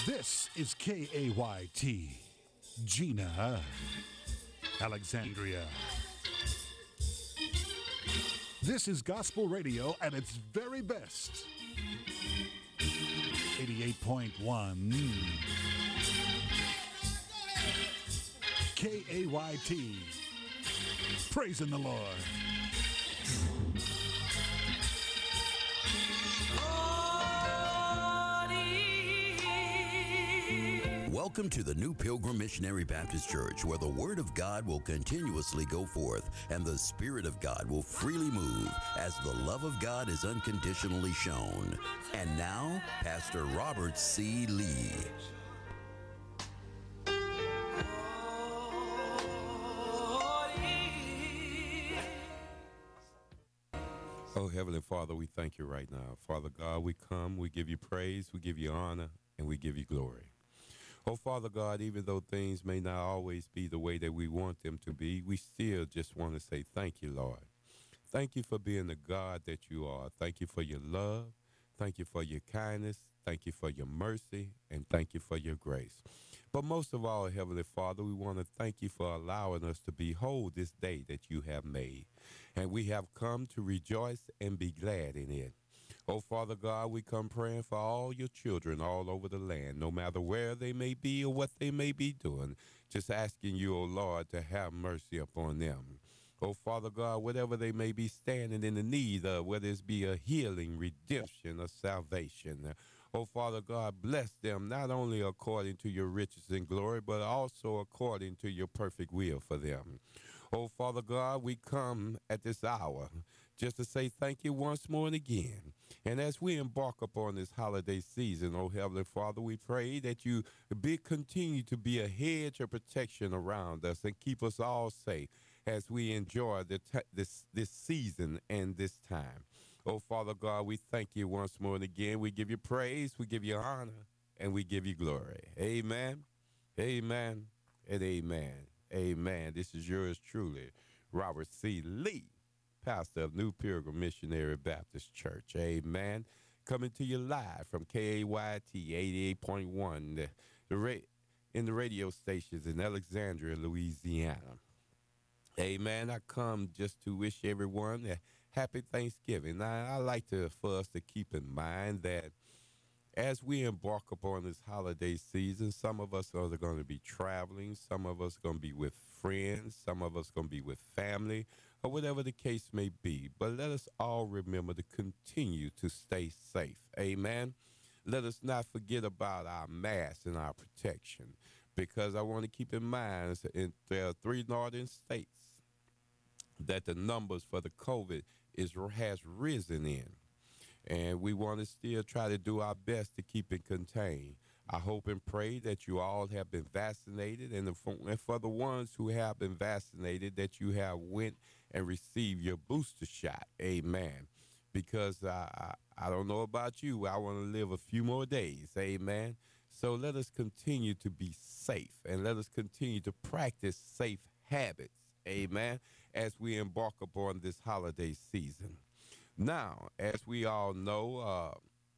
This is KAYT, Gina, Alexandria. This is gospel radio at its very best. 88.1 KAYT. Praising the Lord. Welcome to the New Pilgrim Missionary Baptist Church, where the Word of God will continuously go forth and the Spirit of God will freely move as the love of God is unconditionally shown. And now, Pastor Robert C. Lee. Oh, Heavenly Father, we thank you right now. Father God, we come, we give you praise, we give you honor, and we give you glory. Oh, Father God, even though things may not always be the way that we want them to be, we still just want to say thank you, Lord. Thank you for being the God that you are. Thank you for your love. Thank you for your kindness. Thank you for your mercy. And thank you for your grace. But most of all, Heavenly Father, we want to thank you for allowing us to behold this day that you have made. And we have come to rejoice and be glad in it. Oh, Father God, we come praying for all your children all over the land, no matter where they may be or what they may be doing, just asking you, oh Lord, to have mercy upon them. Oh, Father God, whatever they may be standing in the need of, whether it be a healing, redemption, or salvation. Oh, Father God, bless them not only according to your riches and glory, but also according to your perfect will for them. Oh, Father God, we come at this hour just to say thank you once more and again. And as we embark upon this holiday season, oh Heavenly Father, we pray that you continue to be a hedge of protection around us and keep us all safe as we enjoy this season and this time. Oh, Father God, we thank you once more and again. We give you praise, we give you honor, and we give you glory. Amen, amen, and amen. Amen. This is yours truly, Robert C. Lee, pastor of New Pilgrim Missionary Baptist Church. Amen. Coming to you live from KAYT 88.1 in the radio stations in Alexandria, Louisiana. Amen. I come just to wish everyone a happy Thanksgiving. Now, I like for us to keep in mind that as we embark upon this holiday season, some of us are going to be traveling, some of us are going to be with friends, some of us are going to be with family, or whatever the case may be. But let us all remember to continue to stay safe. Amen. Let us not forget about our mask and our protection, because I want to keep in mind there are 3 northern states that the numbers for the COVID has risen in. And we want to still try to do our best to keep it contained. I hope and pray that you all have been vaccinated, and for the ones who have been vaccinated, that you have went and received your booster shot. Amen. Because I don't know about you, I want to live a few more days. Amen. So let us continue to be safe, and let us continue to practice safe habits. Amen. As we embark upon this holiday season. Now, as we all know,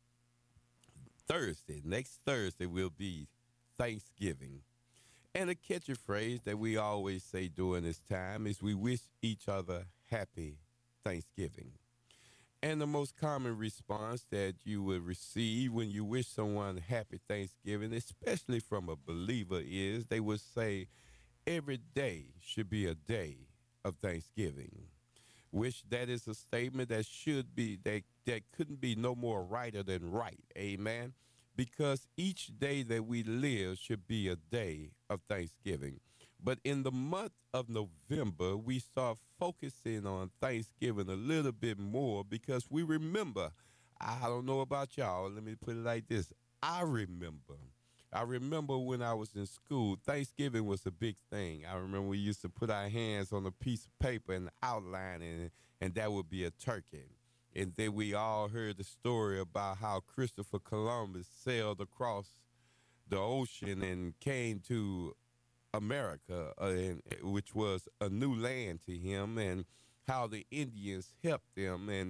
next Thursday will be Thanksgiving. And a catchy phrase that we always say during this time is we wish each other happy Thanksgiving. And the most common response that you will receive when you wish someone happy Thanksgiving, especially from a believer, is they would say every day should be a day of Thanksgiving. Which that is a statement that should be, that couldn't be no more righter than right. Amen. Because each day that we live should be a day of Thanksgiving. But in the month of November, we start focusing on Thanksgiving a little bit more because we remember, I don't know about y'all, let me put it like this. I remember when I was in school, Thanksgiving was a big thing. I remember we used to put our hands on a piece of paper and outline it, and that would be a turkey. And then we all heard the story about how Christopher Columbus sailed across the ocean and came to America, which was a new land to him, and how the Indians helped them,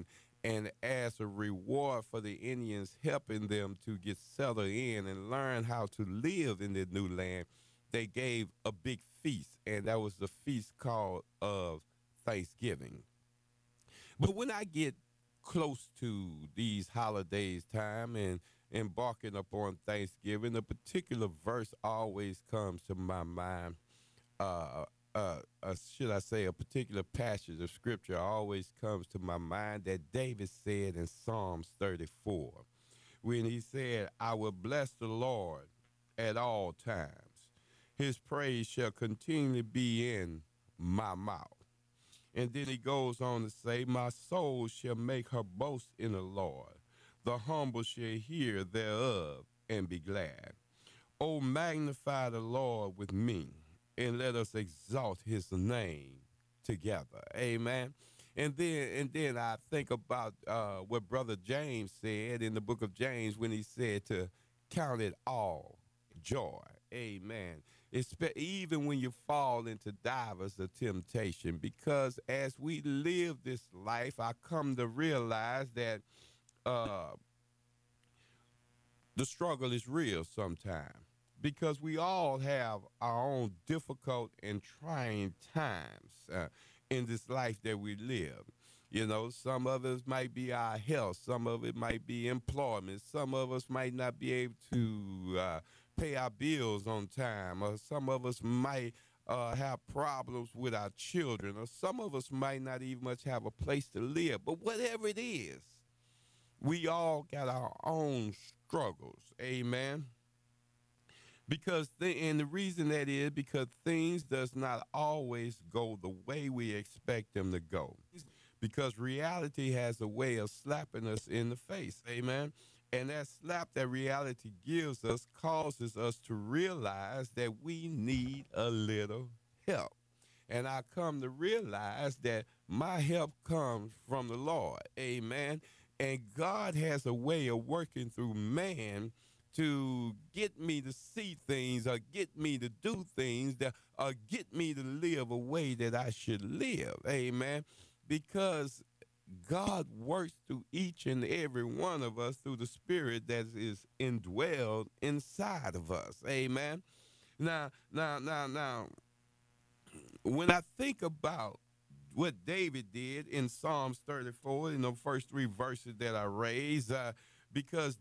And as a reward for the Indians helping them to get settled in and learn how to live in the new land, they gave a big feast, and that was the feast called of Thanksgiving. But when I get close to these holidays time and embarking upon Thanksgiving, a particular verse always comes to my mind. Uh, should I say, a particular passage of scripture always comes to my mind that David said in Psalms 34, when he said, I will bless the Lord at all times. His praise shall continually be in my mouth. And then he goes on to say, my soul shall make her boast in the Lord. The humble shall hear thereof and be glad. Oh, magnify the Lord with me, and let us exalt his name together. Amen. And then I think about what Brother James said in the book of James when he said to count it all joy. Amen. Even when you fall into divers of temptation, because as we live this life, I come to realize that uh, the struggle is real sometimes because we all have our own difficult and trying times in this life that we live. You know, some of us might be our health, some of it might be employment, some of us might not be able to pay our bills on time, or some of us might have problems with our children, or some of us might not even much have a place to live. But whatever it is, we all got our own struggles. Amen. And the reason that is because things does not always go the way we expect them to go. Because reality has a way of slapping us in the face. Amen. And that slap that reality gives us causes us to realize that we need a little help. And I come to realize that my help comes from the Lord. Amen. And God has a way of working through man to get me to see things or get me to do things that or get me to live a way that I should live. Amen. Because God works through each and every one of us through the spirit that is indwelled inside of us. Amen. Now, when I think about what David did in Psalms 34, in the first three verses that I raised, because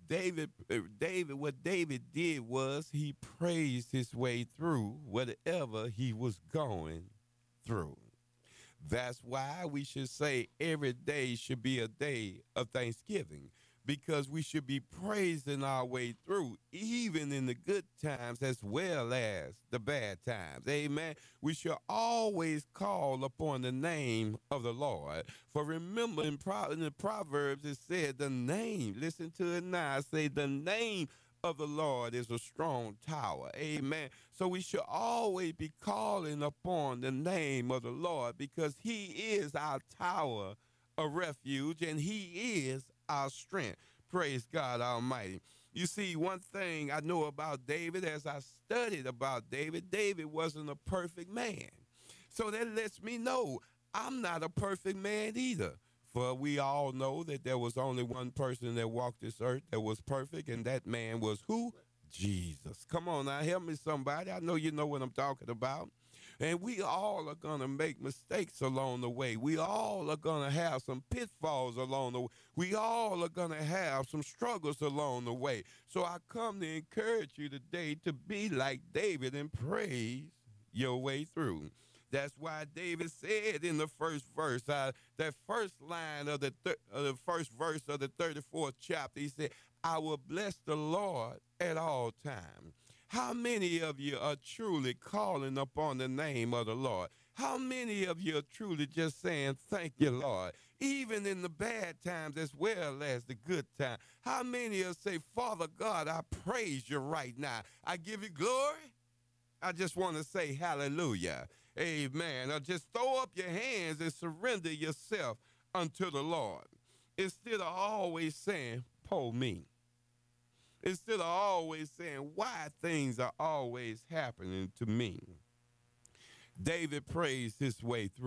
what David did was he praised his way through whatever he was going through. That's why we should say every day should be a day of thanksgiving, because we should be praising our way through, even in the good times as well as the bad times. Amen. We should always call upon the name of the Lord. For remember, in the Proverbs, it said the name, listen to it now, say the name of the Lord is a strong tower. Amen. So we should always be calling upon the name of the Lord because he is our tower of refuge and he is our strength. Praise God Almighty. You see, one thing I know about David, as I studied about David, David wasn't a perfect man. So that lets me know I'm not a perfect man either. For we all know that there was only one person that walked this earth that was perfect, and that man was who? Jesus. Come on now, help me somebody. I know you know what I'm talking about. And we all are going to make mistakes along the way. We all are going to have some pitfalls along the way. We all are going to have some struggles along the way. So I come to encourage you today to be like David and praise your way through. That's why David said in the first verse, that first line of the first verse of the 34th chapter, he said, I will bless the Lord at all times. How many of you are truly calling upon the name of the Lord? How many of you are truly just saying, thank you, Lord, even in the bad times as well as the good times? How many of you say, Father God, I praise you right now. I give you glory. I just want to say hallelujah. Amen. Or just throw up your hands and surrender yourself unto the Lord. Instead of always saying, po me. Instead of always saying why things are always happening to me. David praised his way through.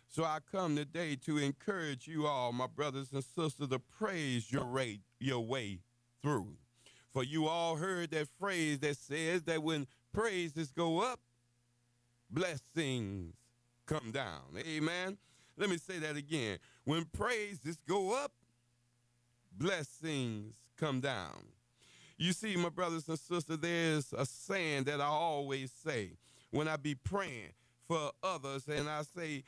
So I come today to encourage you all, my brothers and sisters, to praise your way through. For you all heard that phrase that says that when praises go up, blessings come down. Amen. Let me say that again. When praises go up, blessings come down. You see, my brothers and sisters, there's a saying that I always say when I be praying for others, and I say,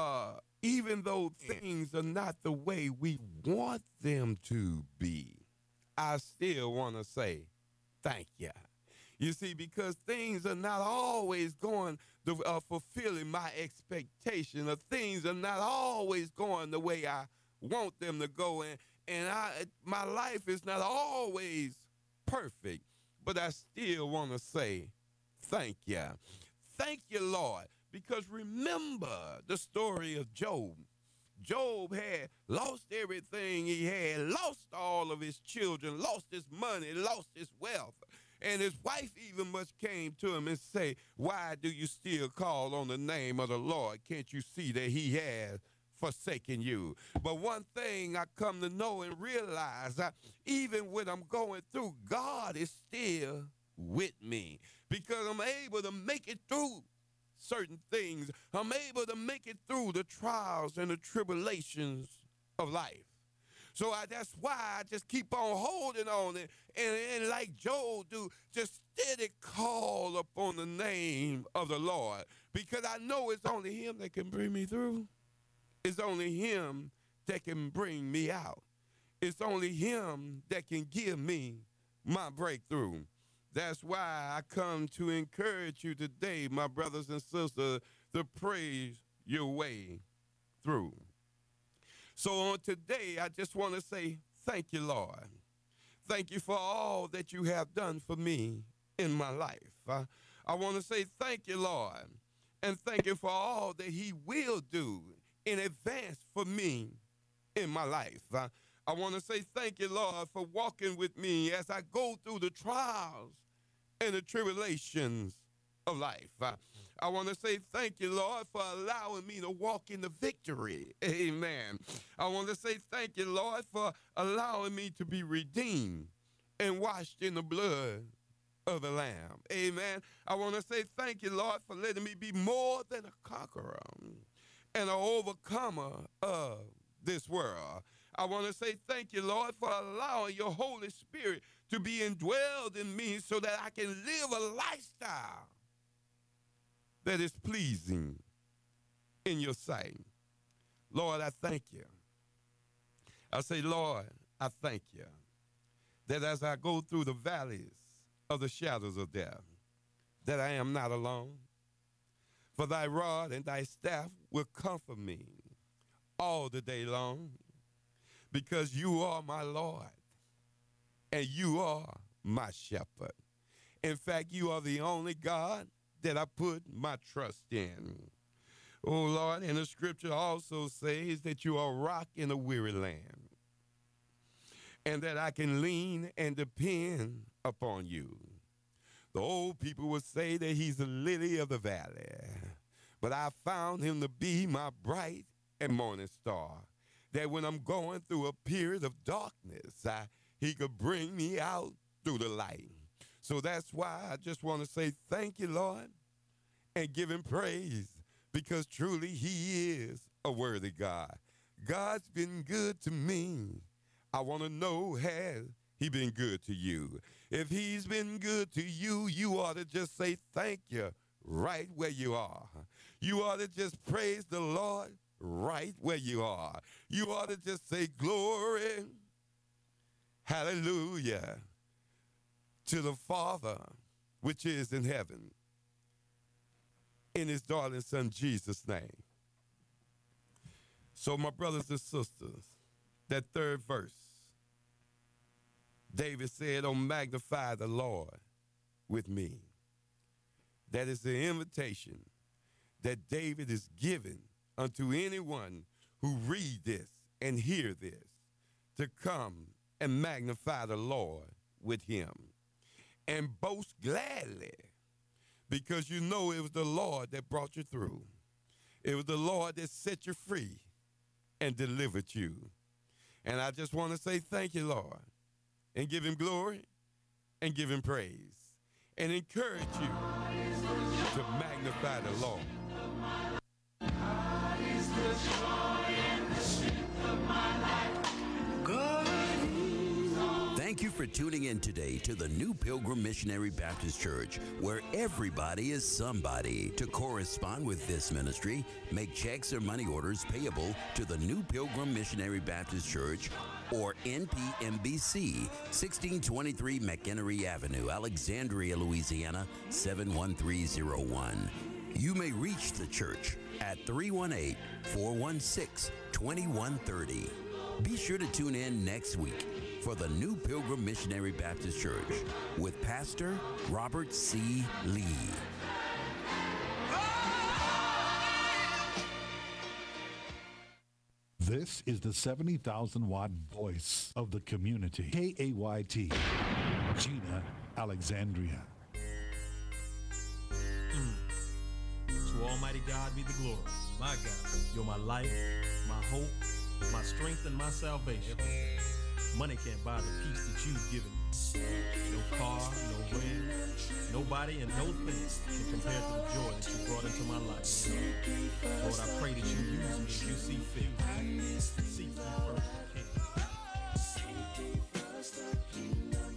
even though things are not the way we want them to be, I still want to say thank you. You see, because things are not always going to fulfilling my expectation, or things are not always going the way I want them to go, and my life is not always perfect, but I still want to say thank you. Thank you, Lord, because remember the story of Job. Job had lost everything he had, lost all of his children, lost his money, lost his wealth. And his wife even much came to him and say, why do you still call on the name of the Lord? Can't you see that he has forsaken you? But one thing I come to know and realize, even when I'm going through, God is still with me, because I'm able to make it through certain things. I'm able to make it through the trials and the tribulations of life. So that's why I just keep on holding on and like Job do, just steady call upon the name of the Lord, because I know it's only him that can bring me through. It's only him that can bring me out. It's only him that can give me my breakthrough. That's why I come to encourage you today, my brothers and sisters, to praise your way through. So on today, I just want to say thank you, Lord. Thank you for all that you have done for me in my life. I want to say thank you, Lord, and thank you for all that he will do in advance for me in my life. I want to say thank you, Lord, for walking with me as I go through the trials and the tribulations of life. I want to say thank you, Lord, for allowing me to walk in the victory. Amen. I want to say thank you, Lord, for allowing me to be redeemed and washed in the blood of the Lamb. Amen. I want to say thank you, Lord, for letting me be more than a conqueror and an overcomer of this world. I want to say thank you, Lord, for allowing your Holy Spirit to be indwelled in me so that I can live a lifestyle that is pleasing in your sight. Lord, I thank you. I say, Lord, I thank you that as I go through the valleys of the shadows of death, that I am not alone. For thy rod and thy staff will comfort me all the day long, because you are my Lord and you are my shepherd. In fact, you are the only God that I put my trust in. Oh, Lord, and the scripture also says that you are a rock in a weary land, and that I can lean and depend upon you. The old people would say that he's the lily of the valley, but I found him to be my bright and morning star, that when I'm going through a period of darkness, he could bring me out through the light. So that's why I just want to say thank you, Lord, and give him praise, because truly he is a worthy God. God's been good to me. I want to know, has he been good to you? If he's been good to you, you ought to just say thank you right where you are. You ought to just praise the Lord right where you are. You ought to just say glory, hallelujah, to the Father which is in heaven, in his darling son Jesus' name. So my brothers and sisters, that third verse, David said, oh, magnify the Lord with me. That is the invitation that David is giving unto anyone who read this and hear this, to come and magnify the Lord with him and boast gladly, because you know it was the Lord that brought you through. It was the Lord that set you free and delivered you. And I just want to say thank you, Lord, and give him glory and give him praise and encourage you to magnify the Lord. Thank you for tuning in today to the New Pilgrim Missionary Baptist Church, where everybody is somebody. To correspond with this ministry, make checks or money orders payable to the New Pilgrim Missionary Baptist Church or NPMBC, 1623 McHenry Avenue, Alexandria, Louisiana, 71301. You may reach the church at 318-416-2130. Be sure to tune in next week for the New Pilgrim Missionary Baptist Church with Pastor Robert C. Lee. This is the 70,000-watt voice of the community. KAYT, Gina, Alexandria. To Almighty God be the glory. My God, you're my life, my hope, my strength, and my salvation. Money can't buy the peace that you've given me. No car, no ring, nobody and no thing can compare to the joy that you brought into my life. Lord, I pray that you use me as you see fit. Seek ye first the kingdom.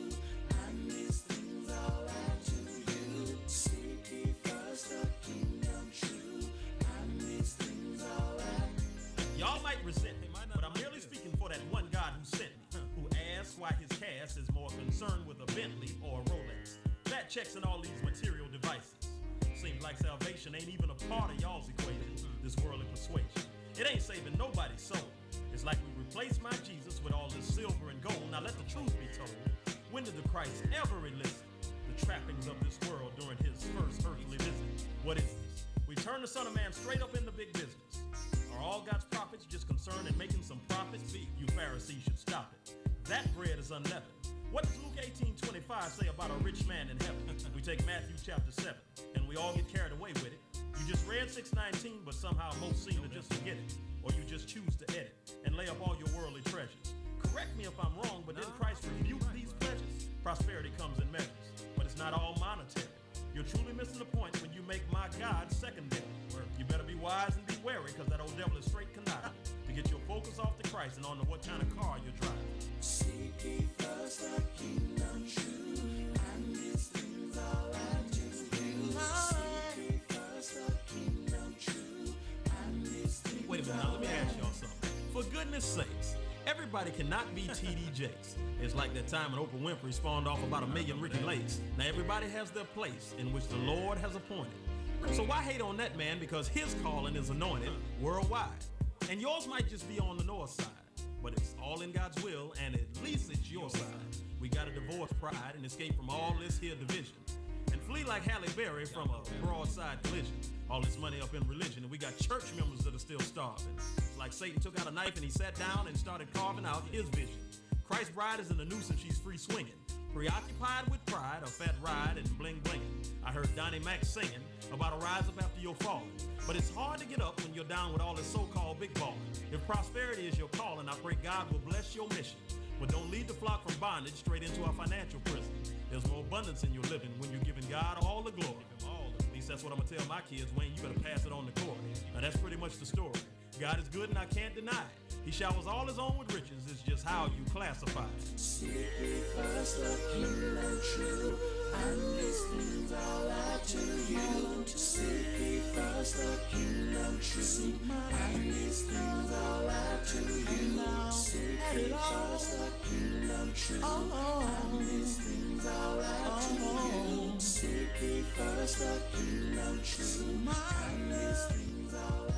Y'all might resent me, but I'm merely speaking for that one God who sent me, who asked why his cast is more concerned with a Bentley or a Rolex. That checks in all these material devices. Seems like salvation ain't even a part of y'all's equation, this worldly persuasion. It ain't saving nobody's soul. It's like we replaced my Jesus with all this silver and gold. Now let the truth be told. When did the Christ ever elicit the trappings of this world during his first earthly visit? What is this? We turn the Son of Man straight up into big business. Are all God's prophets just concerned in making some profits? You Pharisees should stop it. That bread is unleavened. What does Luke 18:25 say about a rich man in heaven? We take Matthew chapter 7, and we all get carried away with it. You just read 6:19, but somehow most seem to just forget it. Or you just choose to edit and lay up all your worldly treasures. Correct me if I'm wrong, but didn't Christ rebuke these pledges? Prosperity comes in measures, but it's not all monetary. You're truly missing the point when you make my God secondary. You better be wise and be wary, because that old devil is straight conniving to get your focus off the Christ and on to what kind of car you're driving. Seek ye first the kingdom true, and these things are added to you. Seek ye first the kingdom true, and these things. Wait a minute, now let me ask y'all something. For goodness sakes, everybody cannot be T.D. Jakes. It's like that time when Oprah Winfrey spawned off about 1 million Ricky Lakes. Now everybody has their place in which the Lord has appointed. So why hate on that man, because his calling is anointed worldwide? And yours might just be on the north side, but it's all in God's will, and at least it's your side. We gotta divorce pride and escape from all this here division, and flee like Halle Berry from a broadside collision. All this money up in religion, and we got church members that are still starving. It's like Satan took out a knife and he sat down and started carving out his vision. Christ's bride is in the noose and she's free swinging, preoccupied with pride, a fat ride and bling blinging. I heard Donnie Mac singing about a rise up after your falling. But it's hard to get up when you're down with all this so-called big balling. If prosperity is your calling, I pray God will bless your mission. But don't lead the flock from bondage straight into our financial prison. There's more abundance in your living when you're giving God all the glory. At least that's what I'm gonna tell my kids. Wayne, you better pass it on the court. Now that's pretty much the story. God is good and I can't deny it. He showers all his own with riches. It's just how you classify it. Seek ye first the kingdom true, and these things are added to you. Seek ye first the kingdom true, and these things are added to you. Seek ye first the kingdom true, and these things are added to you. Seek ye first the kingdom true, and these things are added.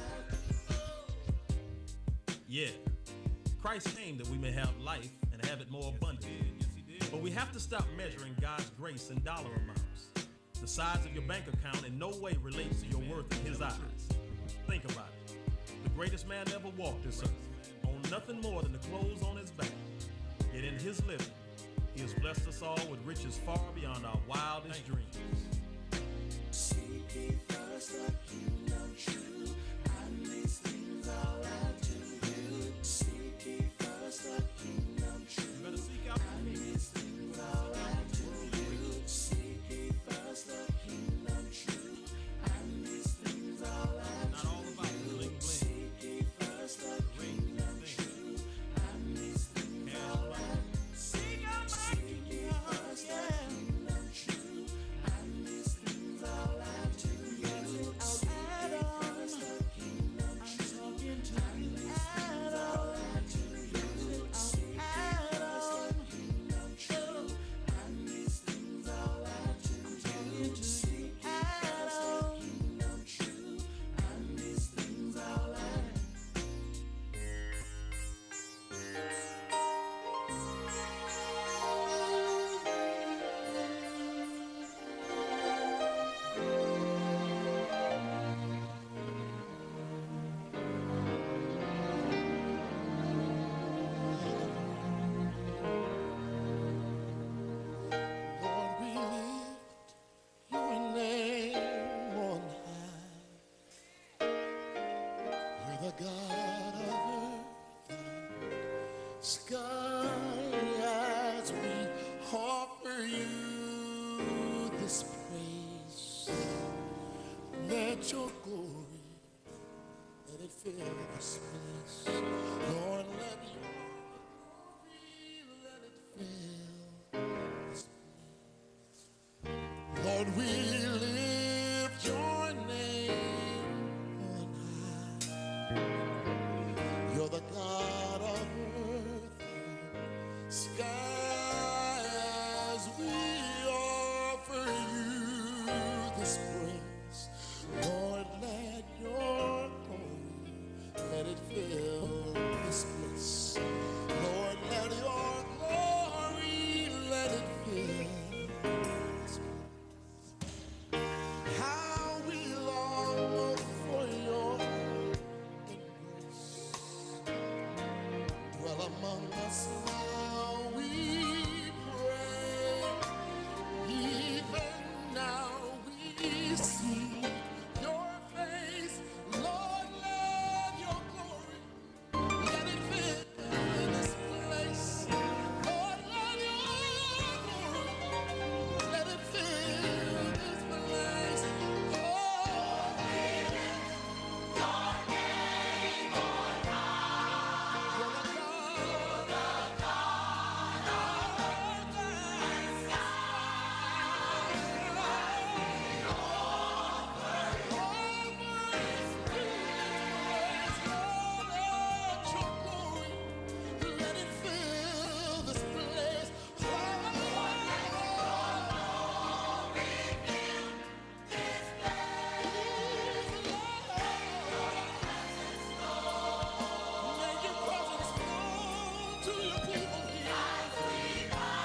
Yeah, Christ came that we may have life and have it more abundantly. But we have to stop measuring God's grace in dollar amounts. The size of your bank account in no way relates to your worth in his eyes. Think about it. The greatest man ever walked this earth owned nothing more than the clothes on his back. Yet in his living, he has blessed us all with riches far beyond our wildest dreams. Seek ye first the kingdom true, sky as we offer you this praise. Let your glory, let it fill this place. Lord, let your glory, let it fill this place. Lord, we lift your name on high. You're the God of earth and sky as we offer you this praise. Lord, let your glory, let it fill this place. Lord, let your glory, let it fill this place. How we long for your embrace. Dwell among us now, we pray. Even now we see your face. Lord, let your glory, let it fill this place. Lord, let your glory, let it fill this place. Oh, let it fill this place. May your presence flow to your people here.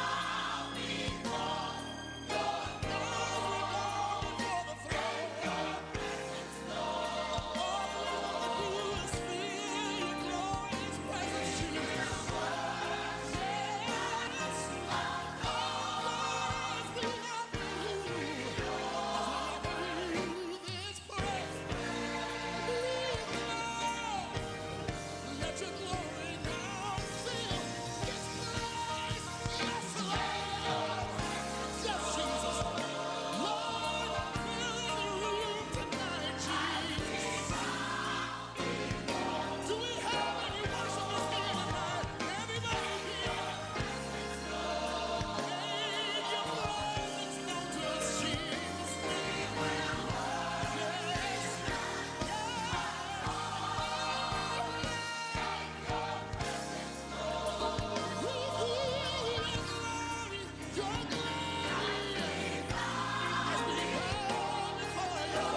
Let your glory now fill this place. Yes, Lord. Yes, Jesus. Lord, fill the room tonight, Jesus. Do we have any worshipers here tonight? Everybody here. Make your presence known to us, Jesus. Yes. Your glory. As we bow before you.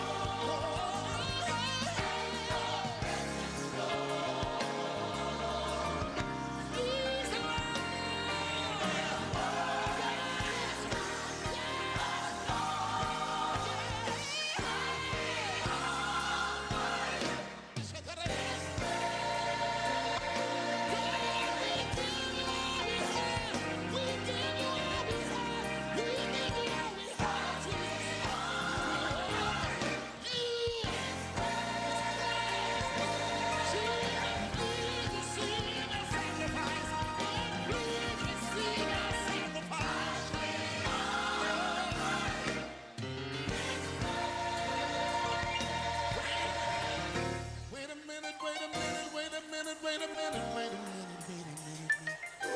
Wait a minute, wait a minute, wait a minute, wait a minute, wait a minute, wait a minute.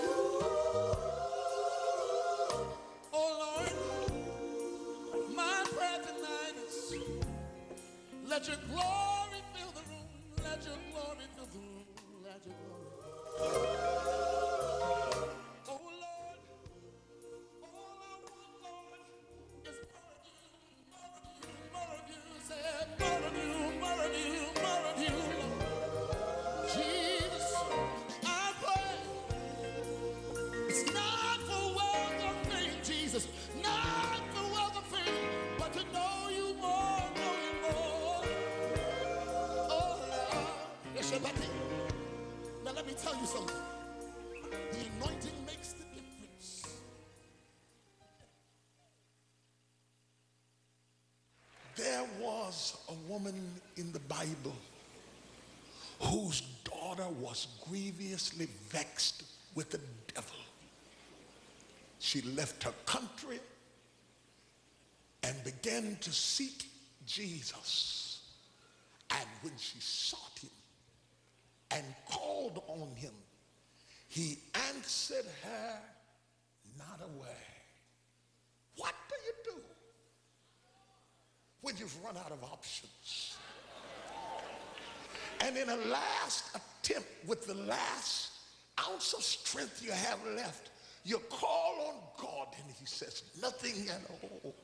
Oh Lord, my prayer tonight is let your glory fill the room, let your glory fill the room, let your glory. Oh Lord, all I want, Lord, is more of you, say more of you, more of you, more of you, Lord. Jesus, I pray it's not for wealth or fame, Jesus, not for wealth or fame, but to know you more, know you more. Oh, yes, Shabbat. Now let me tell you something. The anointing makes the difference. There was a woman in the Bible whose daughter was grievously vexed with the devil. She left her country and began to seek Jesus. And when she sought him and called on him, he answered her not a word. What do you do when you've run out of options? And in a last attempt, with the last ounce of strength you have left, you call on God and he says nothing at all.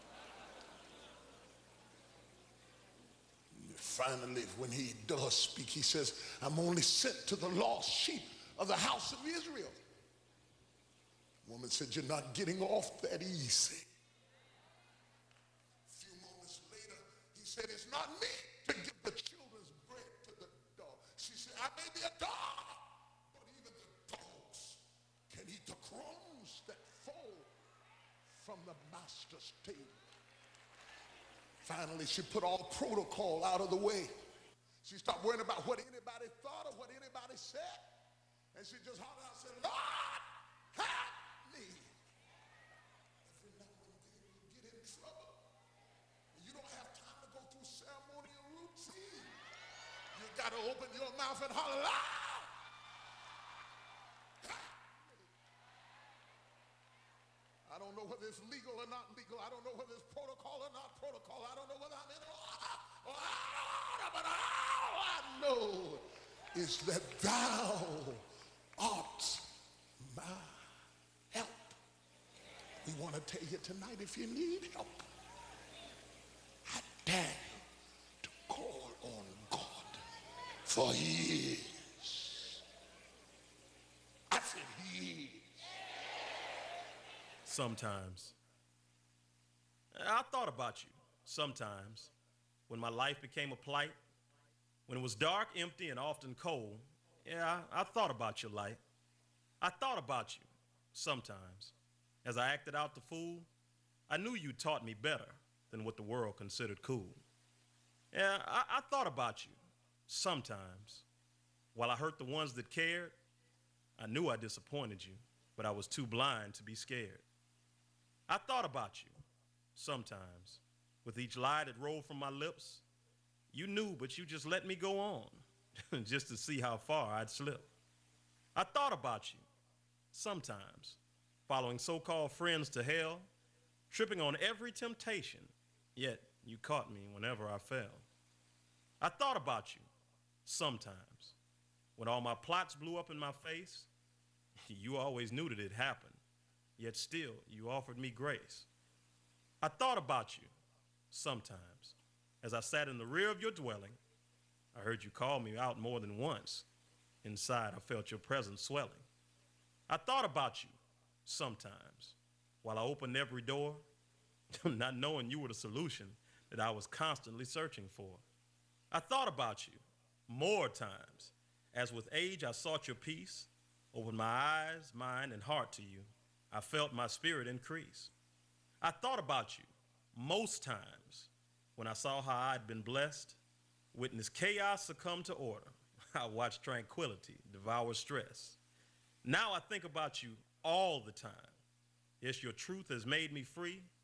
Finally, when he does speak, he says, I'm only sent to the lost sheep of the house of Israel. The woman said, you're not getting off that easy. A few moments later, he said, it's not me to give the children's bread to the dog. She said, I may be a dog, but even the dogs can eat the crumbs that fall from the master's table. Finally, she put all protocol out of the way. She stopped worrying about what anybody thought or what anybody said. And she just hollered out and said, Lord, help me. Every now and then you get in trouble. You don't have time to go through ceremonial routine. You got to open your mouth and holler, Lord, I don't know whether it's legal or not legal. I don't know whether it's protocol or not protocol. I don't know whether I'm in order or out of order, but all I know is that thou art my help. We want to tell you tonight, if you need help, I dare you to call on God, for he is. I said he is. Sometimes. I thought about you sometimes when my life became a plight, when it was dark, empty, and often cold. Yeah, I thought about your light. I thought about you sometimes. As I acted out the fool, I knew you taught me better than what the world considered cool. Yeah, I thought about you sometimes. While I hurt the ones that cared, I knew I disappointed you, but I was too blind to be scared. I thought about you sometimes. With each lie that rolled from my lips, you knew, but you just let me go on just to see how far I'd slip. I thought about you sometimes, following so-called friends to hell, tripping on every temptation, yet you caught me whenever I fell. I thought about you sometimes, when all my plots blew up in my face. You always knew that it happened, yet still you offered me grace. I thought about you sometimes, as I sat in the rear of your dwelling. I heard you call me out more than once. Inside, I felt your presence swelling. I thought about you sometimes, while I opened every door, not knowing you were the solution that I was constantly searching for. I thought about you more times, as with age I sought your peace, opened my eyes, mind, and heart to you. I felt my spirit increase. I thought about you most times when I saw how I'd been blessed, witnessed chaos succumb to order. I watched tranquility devour stress. Now I think about you all the time. Yes, your truth has made me free,